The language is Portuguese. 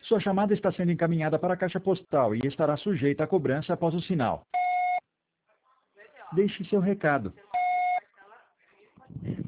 Sua chamada está sendo encaminhada para a caixa postal e estará sujeita a cobrança após o sinal. Deixe seu recado.